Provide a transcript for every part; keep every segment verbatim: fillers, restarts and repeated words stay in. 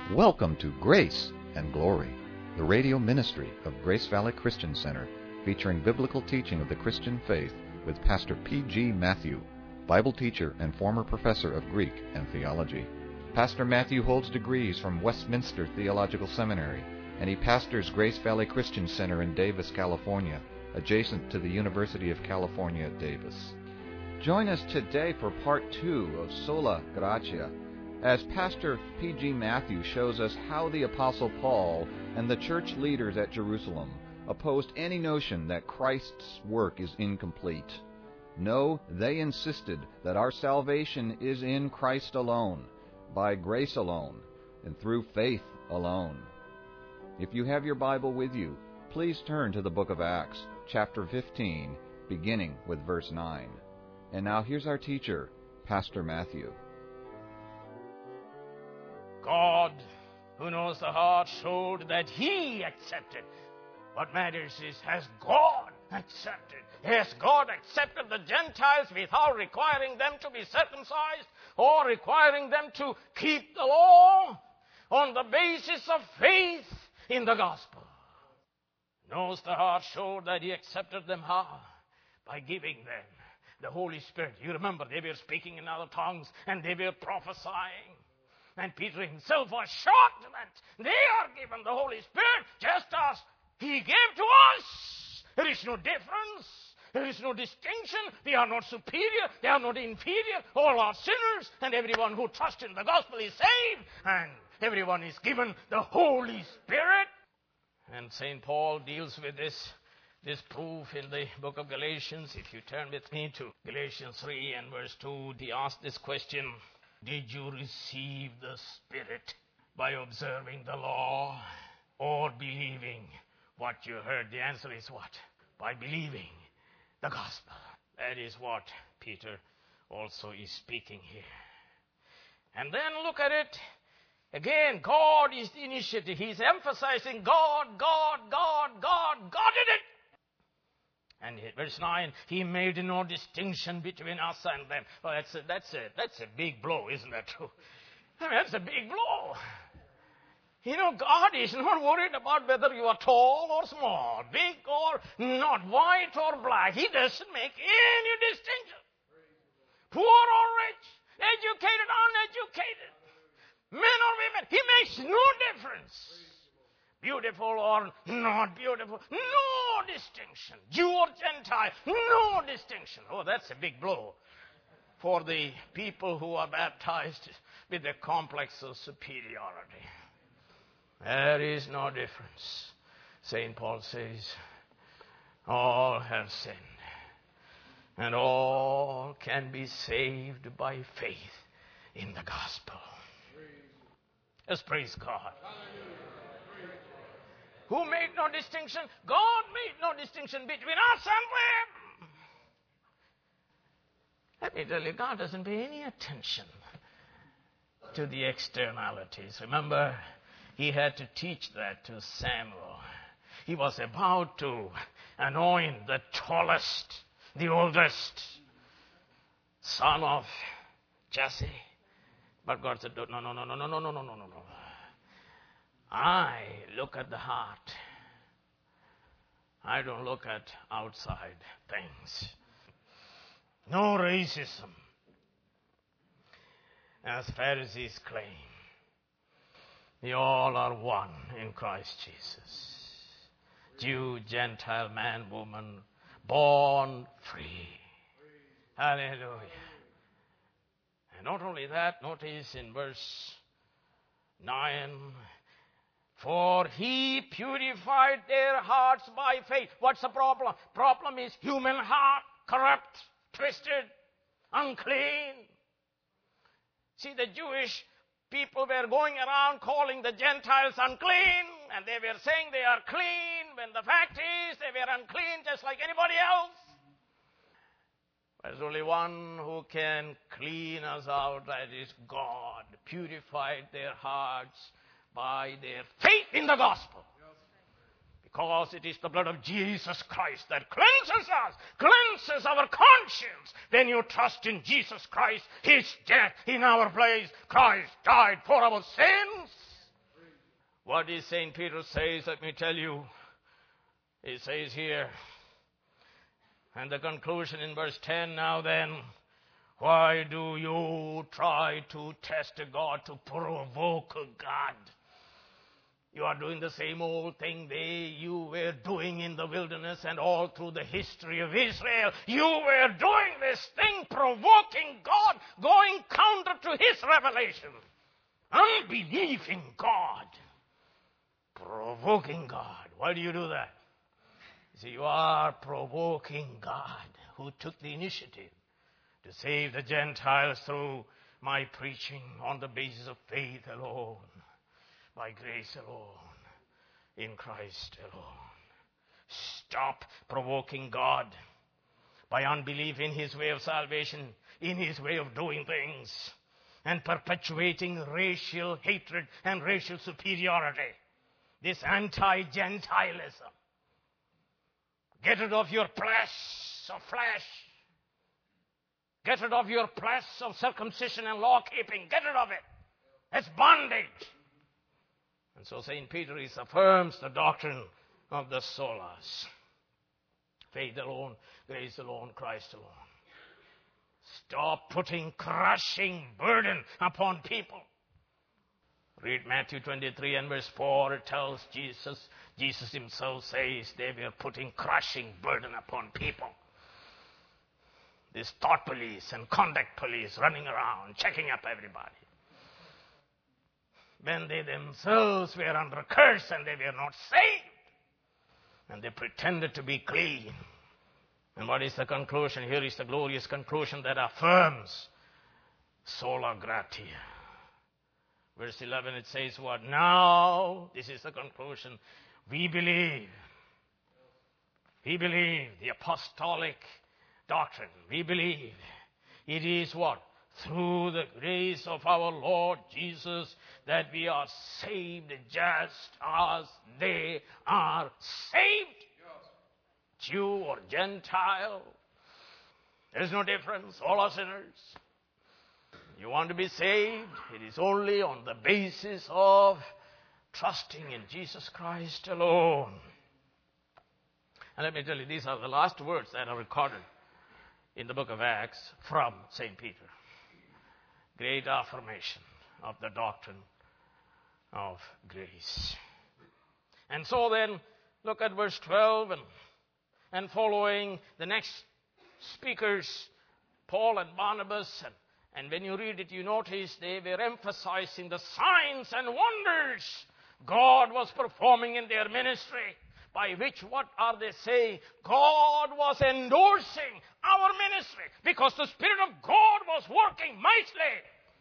Welcome to Grace and Glory, the radio ministry of Grace Valley Christian Center, featuring biblical teaching of the Christian faith with Pastor P G Matthew, Bible teacher and former professor of Greek and theology. Pastor Matthew holds degrees from Westminster Theological Seminary, and he pastors Grace Valley Christian Center in Davis, California, adjacent to the University of California at Davis. Join us today for part two of Sola Gratia, as Pastor P G Matthew shows us how the Apostle Paul and the church leaders at Jerusalem opposed any notion that Christ's work is incomplete. No, they insisted that our salvation is in Christ alone, by grace alone, and through faith alone. If you have your Bible with you, please turn to the book of Acts, chapter fifteen, beginning with verse nine. And now here's our teacher, Pastor Matthew. God, who knows the heart, showed that He accepted. What matters is, has God accepted? Has God accepted the Gentiles without requiring them to be circumcised or requiring them to keep the law on the basis of faith in the gospel? Knows the heart, showed that He accepted them how? By giving them the Holy Spirit. You remember, they were speaking in other tongues and they were prophesying. And Peter himself was shocked that they are given the Holy Spirit just as He gave to us. There is no difference. There is no distinction. They are not superior. They are not inferior. All are sinners. And everyone who trusts in the gospel is saved. And everyone is given the Holy Spirit. And Saint Paul deals with this, this proof in the book of Galatians. If you turn with me to Galatians three and verse two, he asked this question: did you receive the Spirit by observing the law or believing what you heard? The answer is what? By believing the gospel. That is what Peter also is speaking here. And then look at it. Again, God is the initiative. He's emphasizing God, God, God, God, God did it. And verse nine, He made no distinction between us and them. Well, that's a, that's a, that's a big blow, isn't that true? I mean, that's a big blow. You know, God is not worried about whether you are tall or small, big or not, white or black. He doesn't make any distinction. Poor or rich, educated or uneducated, men or women. He makes no difference. Beautiful or not beautiful, no distinction. Jew or Gentile, no distinction. Oh, that's a big blow for the people who are baptized with the complex of superiority. There is no difference. Saint Paul says, all have sinned, and all can be saved by faith in the gospel. Let's praise God. Who made no distinction? God made no distinction between us and them. Let me tell you, God doesn't pay any attention to the externalities. Remember, He had to teach that to Samuel. He was about to anoint the tallest, the oldest son of Jesse. But God said, no, no, no, no, no, no, no, no, no, no, no. I look at the heart. I don't look at outside things. No racism, as Pharisees claim. They all are one in Christ Jesus. Jew, Gentile, man, woman, born free. Hallelujah. And not only that, notice in verse nine, for He purified their hearts by faith. What's the problem? Problem is human heart, corrupt, twisted, unclean. See, the Jewish people were going around calling the Gentiles unclean, and they were saying they are clean, when the fact is they were unclean just like anybody else. There's only one who can clean us out, that is God. Purified their hearts by their faith in the gospel. Because it is the blood of Jesus Christ that cleanses us, cleanses our conscience. When you trust in Jesus Christ, His death in our place, Christ died for our sins. What is Saint Peter says, let me tell you. He says here, and the conclusion in verse ten, now then, why do you try to test God, to provoke God? You are doing the same old thing they you were doing in the wilderness and all through the history of Israel. You were doing this thing, provoking God, going counter to His revelation. Unbelief in God. Provoking God. Why do you do that? You see, you are provoking God, who took the initiative to save the Gentiles through my preaching on the basis of faith alone, by grace alone, in Christ alone. Stop provoking God by unbelief in His way of salvation, in His way of doing things, and perpetuating racial hatred and racial superiority. This anti-Gentilism. Get rid of your flesh of flesh. Get rid of your flesh of circumcision and law-keeping. Get rid of it. It's bondage. And so Saint Peter is affirms the doctrine of the solas. Faith alone, grace alone, Christ alone. Stop putting crushing burden upon people. Read Matthew twenty-three and verse four. It tells Jesus, Jesus Himself says they were putting crushing burden upon people. This thought police and conduct police running around, checking up everybody. When they themselves were under curse and they were not saved. And they pretended to be clean. And what is the conclusion? Here is the glorious conclusion that affirms sola gratia. Verse eleven, it says what? Now, this is the conclusion. We believe. We believe the apostolic doctrine. We believe it is what? Through the grace of our Lord Jesus that we are saved just as they are saved. Yes. Jew or Gentile. There is no difference. All are sinners. You want to be saved? It is only on the basis of trusting in Jesus Christ alone. And let me tell you, these are the last words that are recorded in the book of Acts from Saint Peter. Great affirmation of the doctrine of grace. And so then, look at verse twelve and, and following the next speakers, Paul and Barnabas. And, and when you read it, you notice they were emphasizing the signs and wonders God was performing in their ministry. By which, what are they saying? God was endorsing our ministry because the Spirit of God was working mightily.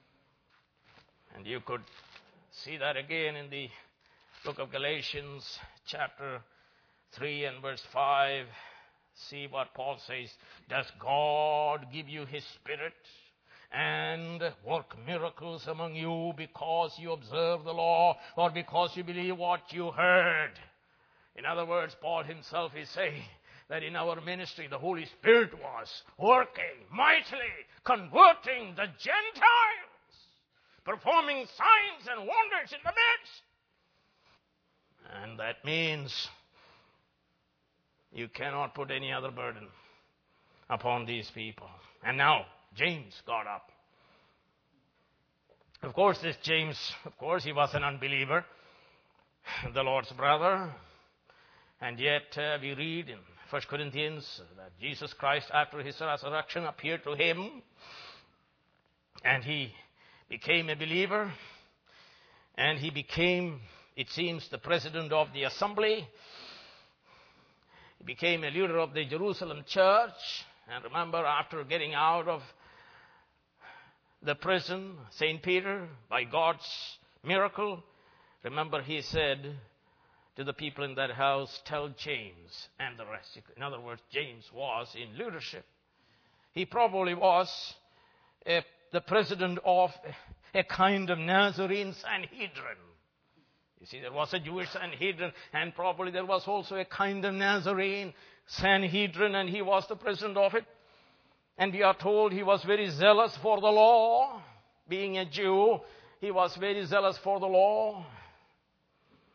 And you could see that again in the book of Galatians, chapter three and verse five. See what Paul says. Does God give you His Spirit and work miracles among you because you observe the law or because you believe what you heard? In other words, Paul himself is saying that in our ministry the Holy Spirit was working mightily, converting the Gentiles, performing signs and wonders in the midst. And that means you cannot put any other burden upon these people. And now, James got up. Of course, this James, of course, he was an unbeliever, the Lord's brother. And yet uh, we read in First Corinthians that Jesus Christ, after His resurrection, appeared to him. And he became a believer. And he became, it seems, the president of the assembly. He became a leader of the Jerusalem church. And remember, after getting out of the prison, Saint Peter, by God's miracle, remember he said to the people in that house, tell James and the rest. In other words, James was in leadership. He probably was a, the president of a kind of Nazarene Sanhedrin. You see, there was a Jewish Sanhedrin, and probably there was also a kind of Nazarene Sanhedrin, and he was the president of it. And we are told he was very zealous for the law. Being a Jew, he was very zealous for the law.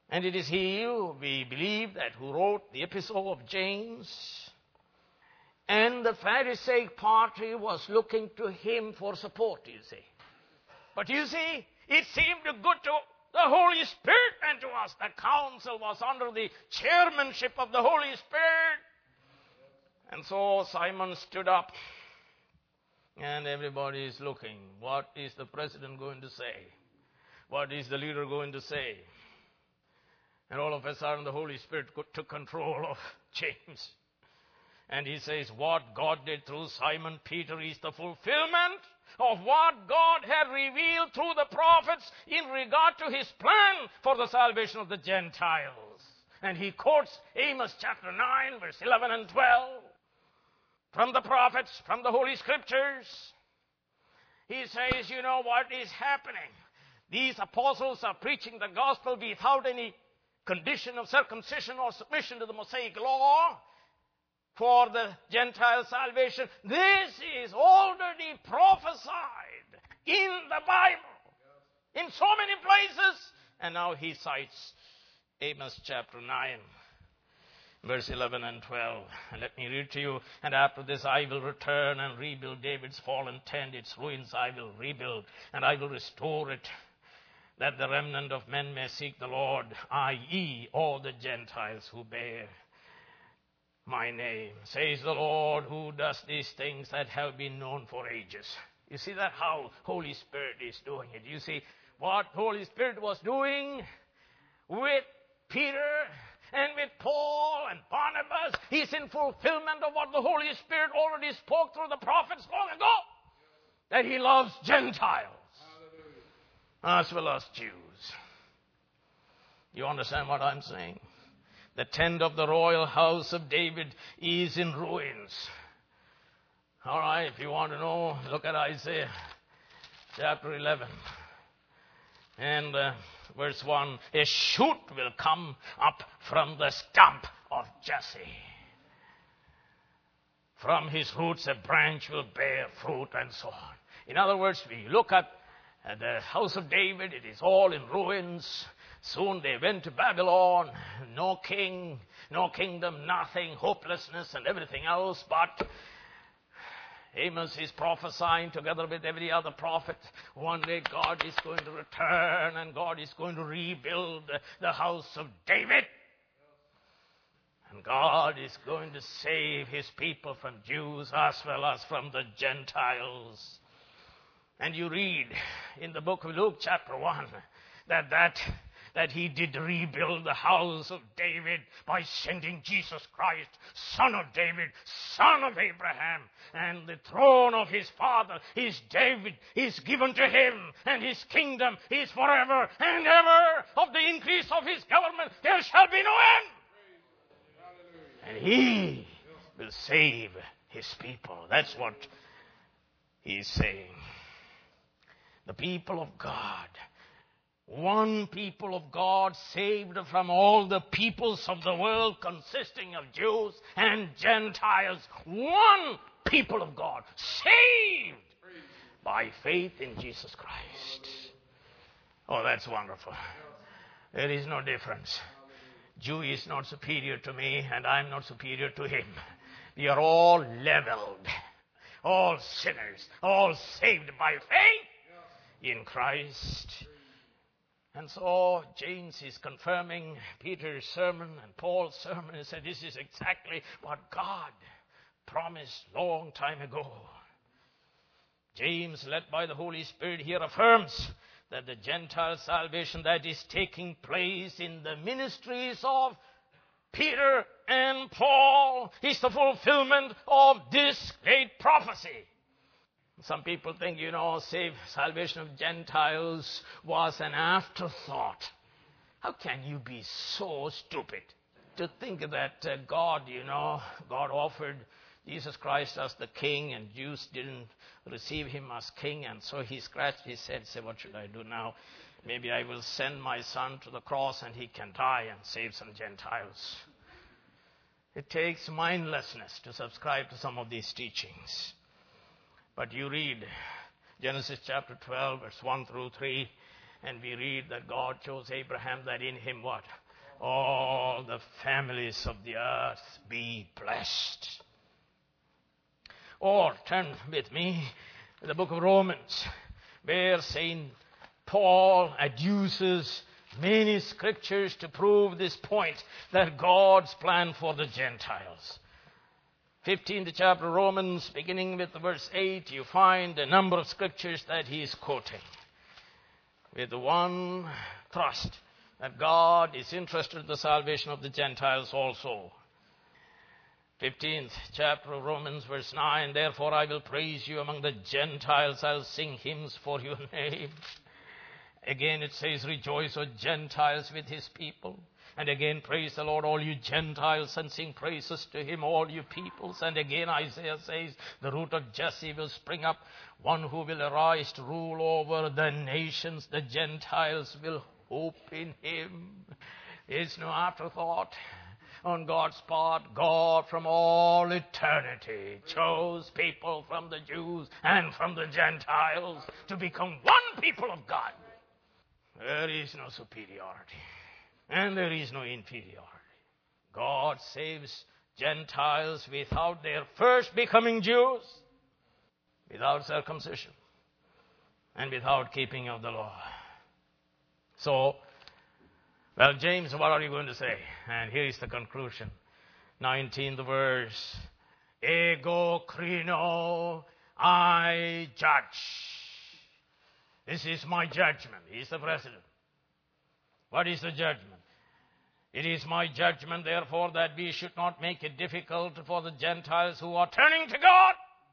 And it is he, who we believe, that who wrote the epistle of James. And the Pharisaic party was looking to him for support, you see. But you see, it seemed good to the Holy Spirit and to us. The council was under the chairmanship of the Holy Spirit. And so Simon stood up. And everybody is looking. What is the president going to say? What is the leader going to say? And all of a sudden the Holy Spirit took control of James. And he says, what God did through Simon Peter is the fulfillment of what God had revealed through the prophets in regard to his plan for the salvation of the Gentiles. And he quotes Amos chapter nine, verse eleven and twelve. From the prophets, from the Holy Scriptures. He says, you know what is happening? These apostles are preaching the gospel without any condition of circumcision or submission to the Mosaic law for the Gentile salvation. This is already prophesied in the Bible in so many places. And now he cites Amos chapter nine, verse eleven and twelve. And let me read to you. And after this I will return and rebuild David's fallen tent. Its ruins I will rebuild, and I will restore it, that the remnant of men may seek the Lord, that is, all the Gentiles who bear my name, says the Lord, who does these things that have been known for ages. You see that how Holy Spirit is doing it. You see what Holy Spirit was doing with Peter and with Paul and Barnabas. He's in fulfillment of what the Holy Spirit already spoke through the prophets long ago. That he loves Gentiles as well as Jews. You understand what I'm saying? The tent of the royal house of David is in ruins. All right, if you want to know, look at Isaiah chapter eleven. And uh, verse one, a shoot will come up from the stump of Jesse. From his roots a branch will bear fruit, and so on. In other words, we look at uh, the house of David. It is all in ruins. Soon they went to Babylon. No king, no kingdom, nothing, hopelessness and everything else. But Amos is prophesying together with every other prophet. One day God is going to return and God is going to rebuild the house of David. And God is going to save his people from Jews as well as from the Gentiles. And you read in the book of Luke chapter one that that that he did rebuild the house of David by sending Jesus Christ, son of David, son of Abraham. And the throne of his father is David, is given to him, and his kingdom is forever and ever. Of the increase of his government there shall be no end. And he will save his people. That's what he's saying. The people of God. One people of God saved from all the peoples of the world consisting of Jews and Gentiles. One people of God saved by faith in Jesus Christ. Oh, that's wonderful. There is no difference. Jew is not superior to me and I'm not superior to him. We are all leveled. All sinners. All saved by faith in Christ. And so James is confirming Peter's sermon and Paul's sermon. He said this is exactly what God promised long time ago. James, led by the Holy Spirit, here affirms that the Gentile salvation that is taking place in the ministries of Peter and Paul is the fulfillment of this great prophecy. Some people think, you know, save salvation of Gentiles was an afterthought. How can you be so stupid to think that uh, God, you know, God offered Jesus Christ as the king and Jews didn't receive him as king, and so he scratched his head and said, what should I do now? Maybe I will send my son to the cross and he can die and save some Gentiles. It takes mindlessness to subscribe to some of these teachings. But you read Genesis chapter twelve, verse one through three, And we read that God chose Abraham, that in him what? All the families of the earth be blessed. Or turn with me to the book of Romans, where Saint Paul adduces many scriptures to prove this point, that God's plan for the Gentiles. fifteenth chapter of Romans, beginning with verse eight, you find a number of scriptures that he is quoting, with the one thrust that God is interested in the salvation of the Gentiles also. fifteenth chapter of Romans, verse nine, therefore I will praise you among the Gentiles, I'll sing hymns for your name. Again it says, rejoice, O Gentiles, with his people. And again, praise the Lord, all you Gentiles, and sing praises to him, all you peoples. And again, Isaiah says, the root of Jesse will spring up, one who will arise to rule over the nations. The Gentiles will hope in him. It's no afterthought on God's part. God from all eternity chose people from the Jews and from the Gentiles to become one people of God. There is no superiority. And there is no inferiority. God saves Gentiles without their first becoming Jews, without circumcision, and without keeping of the law. So, well, James, what are you going to say? And here is the conclusion. nineteenth verse. Ego crino, I judge. This is my judgment. He is the president. What is the judgment? It is my judgment, therefore, that we should not make it difficult for the Gentiles who are turning to God.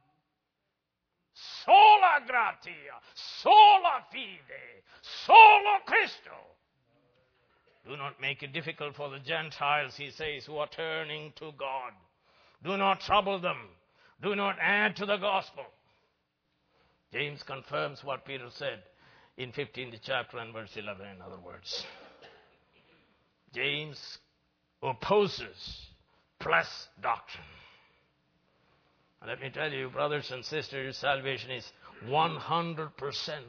Sola gratia, sola fide, sola Christo. Do not make it difficult for the Gentiles, he says, who are turning to God. Do not trouble them. Do not add to the gospel. James confirms what Peter said in fifteenth chapter and verse eleven, in other words. James opposes plus doctrine. And let me tell you, brothers and sisters, salvation is one hundred percent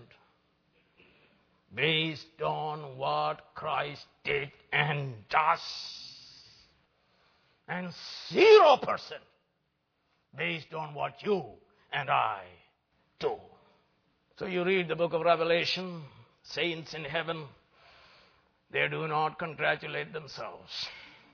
based on what Christ did and does, and zero percent based on what you and I do. So you read the book of Revelation, saints in heaven, they do not congratulate themselves.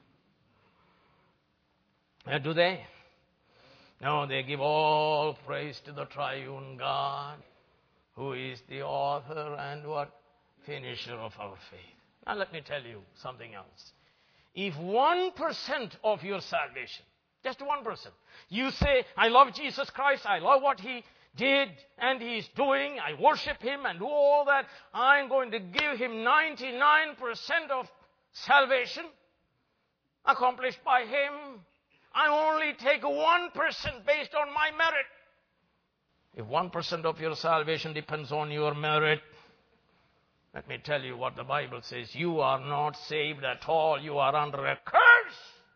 Uh, do they? No, they give all praise to the triune God, who is the author and what? Finisher of our faith. Now let me tell you something else. If one percent of your salvation, just one percent, you say, I love Jesus Christ, I love what he did and he's doing, I worship him and do all that, I'm going to give him ninety-nine percent of salvation accomplished by him. I only take one percent based on my merit. If one percent of your salvation depends on your merit, let me tell you what the Bible says. You are not saved at all. You are under a curse.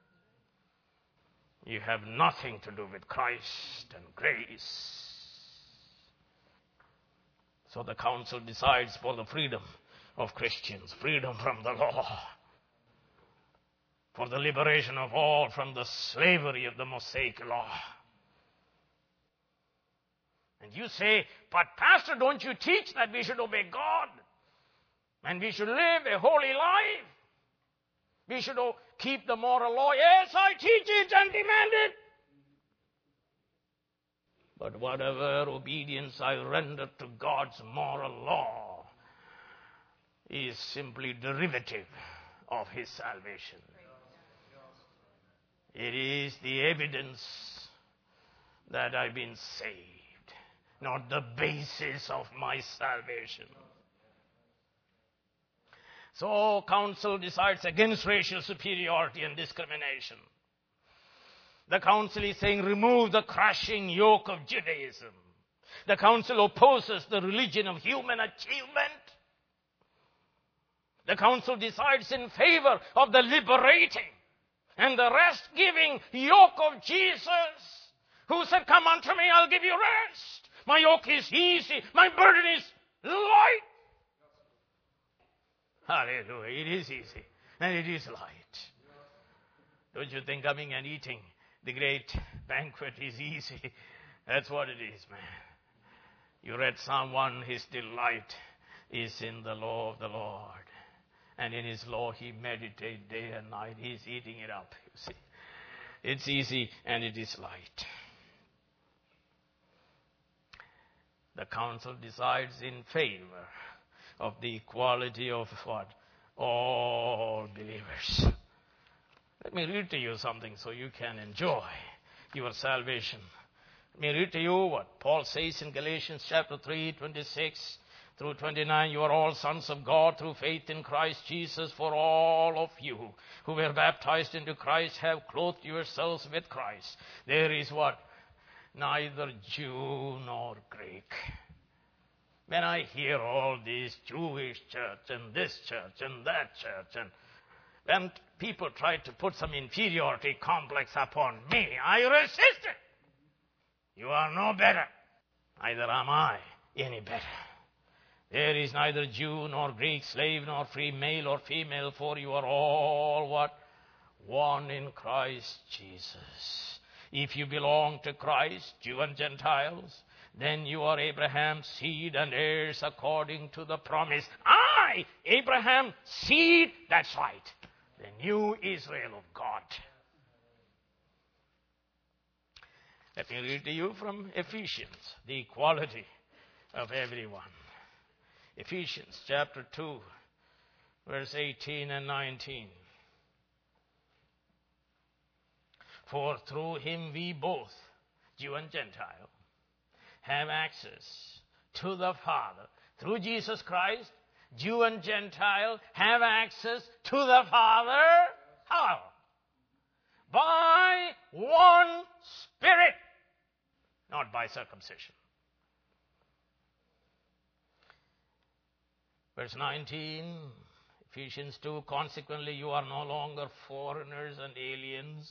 You have nothing to do with Christ and grace. So the council decides for the freedom of Christians, freedom from the law, for the liberation of all from the slavery of the Mosaic law. And you say, but Pastor, don't you teach that we should obey God? And we should live a holy life? We should keep the moral law? Yes, I teach it and demand it. But whatever obedience I render to God's moral law is simply derivative of his salvation. It is the evidence that I've been saved, not the basis of my salvation. So council decides against racial superiority and discrimination. The council is saying, remove the crushing yoke of Judaism. The council opposes the religion of human achievement. The council decides in favor of the liberating and the rest-giving yoke of Jesus, who said, come unto me, I'll give you rest. My yoke is easy, my burden is light. Hallelujah. It is easy. And it is light. Don't you think coming and eating the great banquet is easy? That's what it is, man. You read Psalm one, his delight is in the law of the Lord. And in his law he meditates day and night. He's eating it up, you see. It's easy and it is light. The council decides in favor of the equality of what? All believers. Let me read to you something so you can enjoy your salvation. Let me read to you what Paul says in Galatians chapter three, twenty-six through twenty-nine. You are all sons of God through faith in Christ Jesus, for all of you who were baptized into Christ have clothed yourselves with Christ. There is what? Neither Jew nor Greek. When I hear all this Jewish church and this church and that church, and when people try to put some inferiority complex upon me, I resist it. You are no better. Neither am I any better. There is neither Jew nor Greek, slave nor free, male or female, for you are all what? One in Christ Jesus. If you belong to Christ, Jew and Gentiles, then you are Abraham's seed and heirs according to the promise. I, Abraham's seed, that's right. The new Israel of God. Let me read to you from Ephesians, the equality of everyone. Ephesians chapter two, verse eighteen and nineteen. For through him we both, Jew and Gentile, have access to the Father. Through Jesus Christ, Jew and Gentile have access to the Father. How? By one Spirit, not by circumcision. Verse nineteen, Ephesians two, consequently you are no longer foreigners and aliens,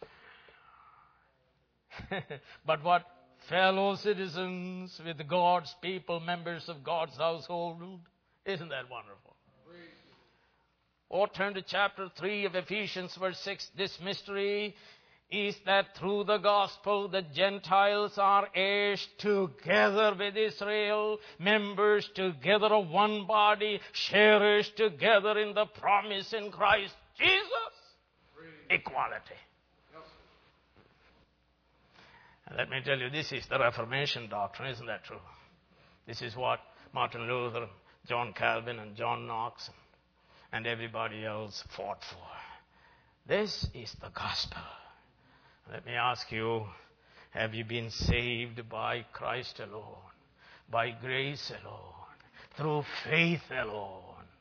but what? Fellow citizens with God's people, members of God's household. Isn't that wonderful? Or turn to chapter three of Ephesians, verse six. This mystery is that through the gospel the Gentiles are heirs together with Israel, members together of one body, sharers together in the promise in Christ Jesus. Equality. And let me tell you, this is the Reformation doctrine, isn't that true? This is what Martin Luther, John Calvin, and John Knox, and everybody else fought for. This is the gospel. Let me ask you, have you been saved by Christ alone, by grace alone, through faith alone?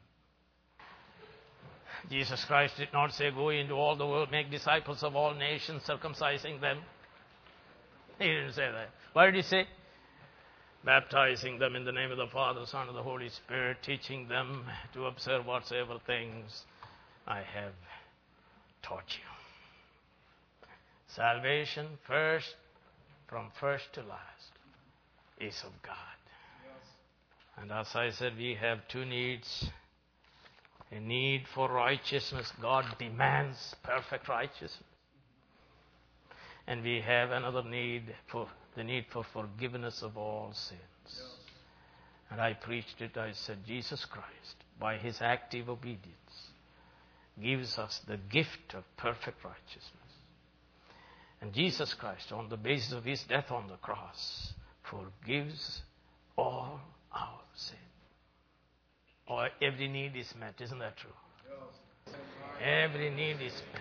Jesus Christ did not say, go into all the world, make disciples of all nations, circumcising them. He didn't say that. What did he say? Baptizing them in the name of the Father, Son, and the Holy Spirit, teaching them to observe whatsoever things I have taught you. Salvation first, from first to last, is of God. Yes. And as I said, we have two needs. A need for righteousness. God demands perfect righteousness. And we have another need, for the need for forgiveness of all sins. Yes. And I preached it, I said, Jesus Christ, by his active obedience, gives us the gift of perfect righteousness. And Jesus Christ, on the basis of his death on the cross, forgives all our sin. Or every need is met, isn't that true? Yes. Every need is met.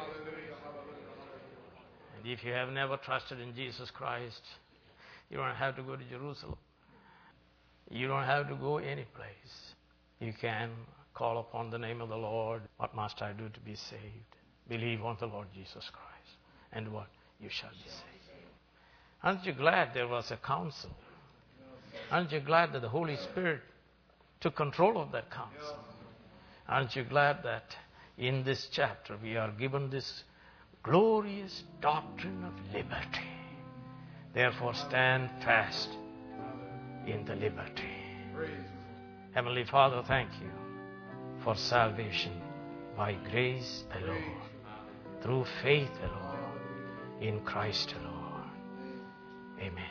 And if you have never trusted in Jesus Christ, you don't have to go to Jerusalem. You don't have to go any place. You can call upon the name of the Lord. What must I do to be saved? Believe on the Lord Jesus Christ. And what? You shall be saved. Aren't you glad there was a council? Aren't you glad that the Holy Spirit took control of that council? Aren't you glad that in this chapter we are given this glorious doctrine of liberty? Therefore stand fast in the liberty. Heavenly Father, thank you for salvation by grace alone, through faith alone, in Christ alone. Amen.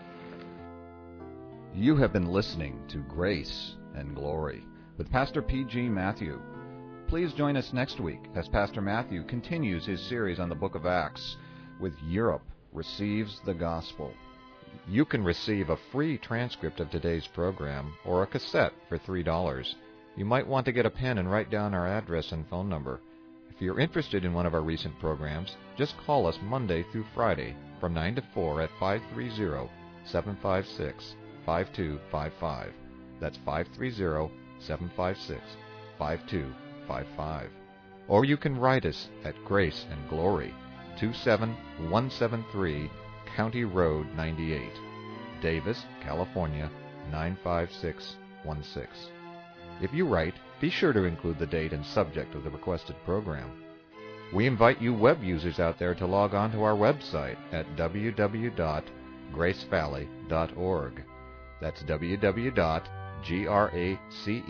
You have been listening to Grace and Glory with Pastor P G Matthew. Please join us next week as Pastor Matthew continues his series on the book of Acts with Europe Receives the Gospel. You can receive a free transcript of today's program or a cassette for three dollars. You might want to get a pen and write down our address and phone number. If you're interested in one of our recent programs, just call us Monday through Friday from nine to four at five three zero, seven five six, five two five five. That's five three zero, seven five six, five two five five. Or you can write us at Grace and Glory, two seven one seven three County Road ninety-eight, Davis, California, nine five six one six. If you write, be sure to include the date and subject of the requested program. We invite you web users out there to log on to our website at w w w dot grace valley dot org. That's w w w dot grace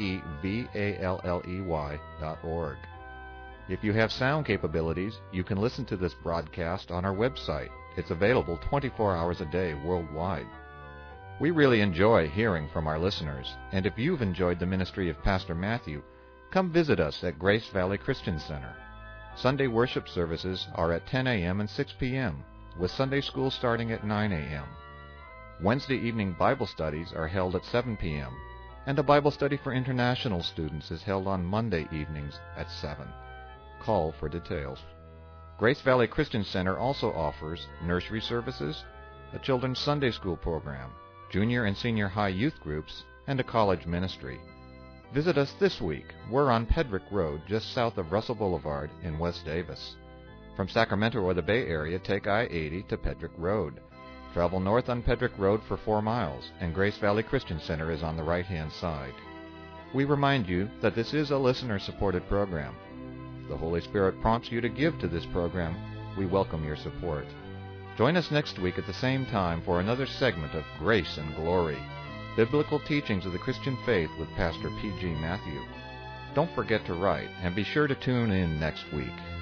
valley dot org. If you have sound capabilities, you can listen to this broadcast on our website. It's available twenty-four hours a day worldwide. We really enjoy hearing from our listeners, and if you've enjoyed the ministry of Pastor Matthew, come visit us at Grace Valley Christian Center. Sunday worship services are at ten a.m. and six p.m., with Sunday school starting at nine a.m. Wednesday evening Bible studies are held at seven p.m., and a Bible study for international students is held on Monday evenings at seven. Call for details. Grace Valley Christian Center also offers nursery services, a children's Sunday school program, junior and senior high youth groups, and a college ministry. Visit us this week. We're on Pedrick Road, just south of Russell Boulevard in West Davis. From Sacramento or the Bay Area, take I eighty to Pedrick Road. Travel north on Pedrick Road for four miles, and Grace Valley Christian Center is on the right-hand side. We remind you that this is a listener-supported program. If the Holy Spirit prompts you to give to this program, we welcome your support. Join us next week at the same time for another segment of Grace and Glory, Biblical Teachings of the Christian Faith with Pastor P G Matthew. Don't forget to write, and be sure to tune in next week.